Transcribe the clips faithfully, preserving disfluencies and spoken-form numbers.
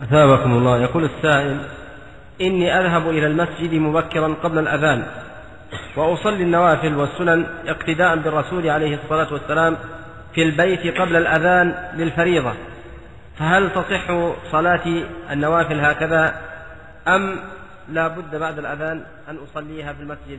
أثابكم الله. يقول السائل: إني أذهب إلى المسجد مبكرا قبل الأذان وأصلي النوافل والسنن اقتداء بالرسول عليه الصلاة والسلام في البيت قبل الأذان للفريضة، فهل تصح صلاتي النوافل هكذا أم لا بد بعد الأذان أن أصليها في المسجد؟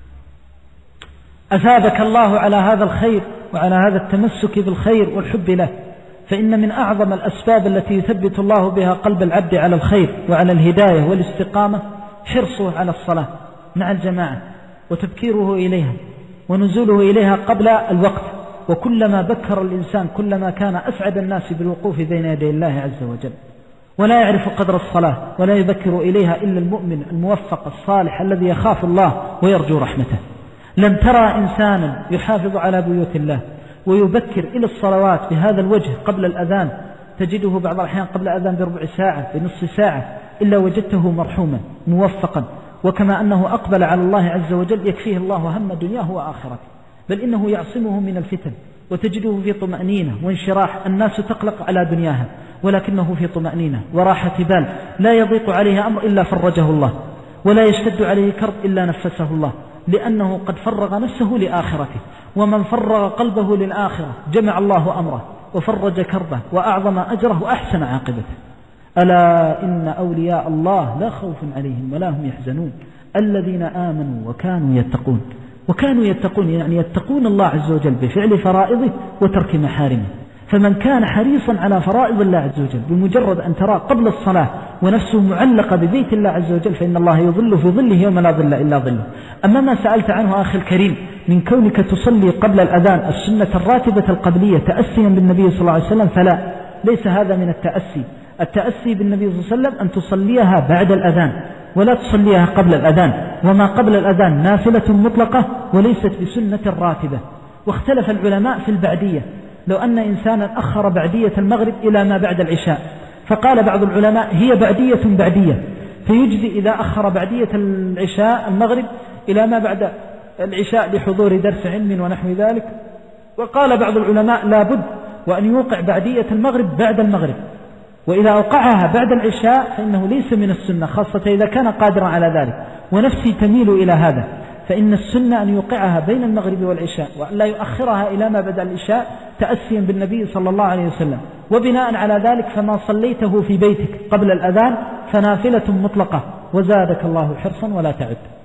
أثابك الله على هذا الخير وعلى هذا التمسك بالخير والحب له، فإن من أعظم الأسباب التي يثبت الله بها قلب العبد على الخير وعلى الهداية والاستقامة حرصه على الصلاة مع الجماعة وتبكيره إليها ونزوله إليها قبل الوقت. وكلما بكر الإنسان كلما كان أسعد الناس بالوقوف بين يدي الله عز وجل، ولا يعرف قدر الصلاة ولا يبكر إليها إلا المؤمن الموفق الصالح الذي يخاف الله ويرجو رحمته. لم ترى إنسانا يحافظ على بيوت الله ويبكر إلى الصلوات بهذا الوجه قبل الأذان، تجده بعض الأحيان قبل الأذان بربع ساعة بنصف ساعة، إلا وجدته مرحوما موفقا، وكما أنه أقبل على الله عز وجل يكفيه الله هم دنياه وآخرته، بل إنه يعصمه من الفتن، وتجده في طمأنينة وانشراح. الناس تقلق على دنياها ولكنه في طمأنينة وراحة بال، لا يضيق عليه أمر إلا فرجه الله، ولا يشتد عليه كرب إلا نفسه الله، لأنه قد فرغ نفسه لآخرته. ومن فرغ قلبه للآخرة جمع الله أمره وفرج كربه وأعظم أجره وأحسن عاقبته. ألا إن أولياء الله لا خوف عليهم ولا هم يحزنون الذين آمنوا وكانوا يتقون. وكانوا يتقون يعني يتقون الله عز وجل بفعل فرائضه وترك محارمه. فمن كان حريصا على فرائض الله عز وجل بمجرد أن تراه قبل الصلاة ونفسه معلقة ببيت الله عز وجل فإن الله يظل في ظله يوم لا ظل إلا ظله. أما ما سألت عنه أخي الكريم من كونك تصلي قبل الأذان السنة الراتبة القبلية تأسيا بالنبي صلى الله عليه وسلم، فلا، ليس هذا من التأسي. التأسي بالنبي صلى الله عليه وسلم أن تصليها بعد الأذان ولا تصليها قبل الأذان، وما قبل الأذان نافلة مطلقة وليست بسنة راتبة. واختلف العلماء في البعدية، لو أن إنسانا أخر بعدية المغرب إلى ما بعد العشاء، فقال بعض العلماء هي بعدية بعدية فيجزي إذا أخر بعدية العشاء المغرب إلى ما بعد العشاء لحضور درس علم ونحو ذلك. وقال بعض العلماء لا بد وأن يوقع بعدية المغرب بعد المغرب، وإذا أوقعها بعد العشاء فإنه ليس من السنة، خاصة إذا كان قادرا على ذلك. ونفسي تميل إلى هذا، فإن السنة أن يوقعها بين المغرب والعشاء وأن لا يؤخرها إلى ما بعد العشاء تأسيا بالنبي صلى الله عليه وسلم. وبناء على ذلك فما صليته في بيتك قبل الأذان فنافلة مطلقة، وزادك الله حرصا ولا تعد.